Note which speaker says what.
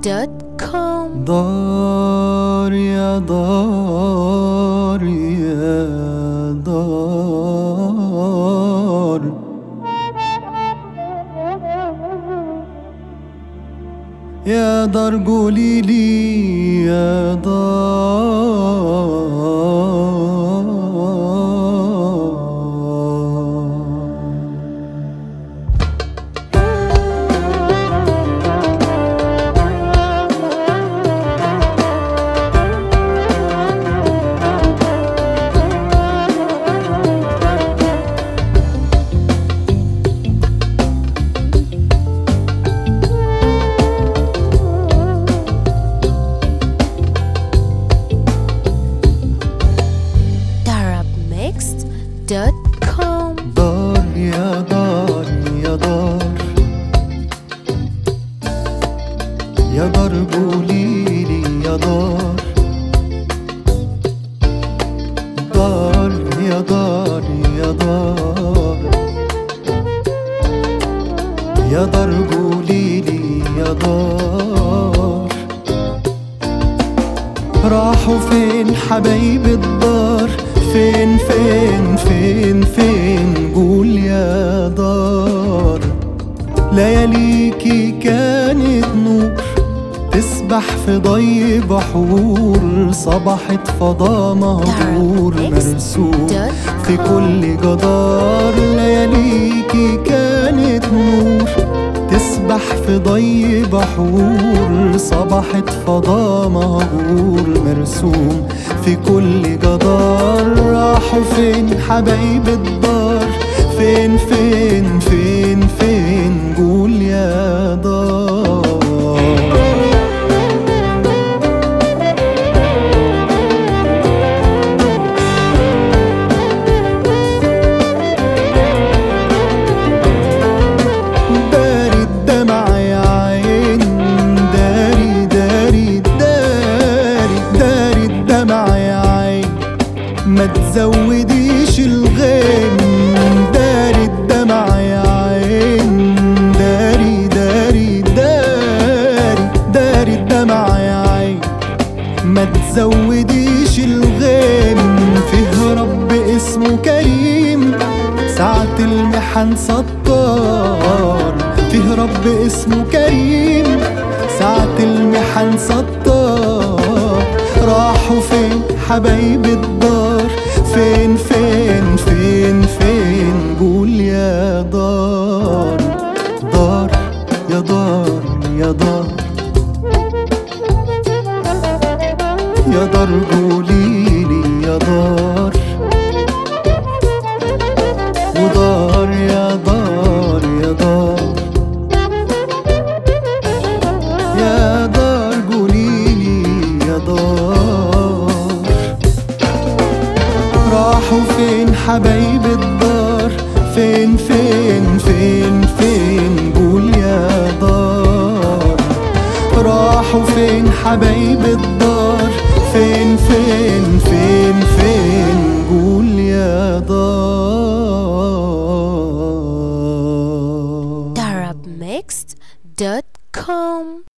Speaker 1: arabmixed.com.
Speaker 2: دار يا دار يا دار، يا دار قوليلي يا دار.
Speaker 1: arabmixed.com.
Speaker 2: دار يا دار يا دار، يا دار قوليلي يا دار. دار يا دار يا دار، يا دار قوليلي يا دار. راحوا فين حبايب الدار؟ فين فين فين فين قول يا دار. لياليكي كانت نور تسبح في ضي بحور، صبحت فضا مهجور مرسوم في كل جدار. لياليكي كانت نور تسبح في ضي بحور، صبحت فضا مهجور مرسوم في كل جدار. راحوا فين حبايب الدار؟ فين فين فين فين قول يا دار. ما تزوديش الغيم، داري الدمع يا عين. داري داري داري داري الدمع يا عين. ما تزوديش الغيم، فيه رب اسمه كريم ساعة المحن ستار. فيه رب اسمه كريم ساعة المحن ستار. راحوا فين حبايب الدار؟ فين فين فين فين قول يا دار. دار يا دار يا دار، يا دار قوليلي يا دار. ودار يا دار يا دار، يا دار قوليلي يا دار. راحوا فين حبايب الدار؟ فين فين فين فين قول يا دار. راحوا فين حبايب الدار؟ فين فين فين فين قول يا دار.
Speaker 1: arabmixed.com.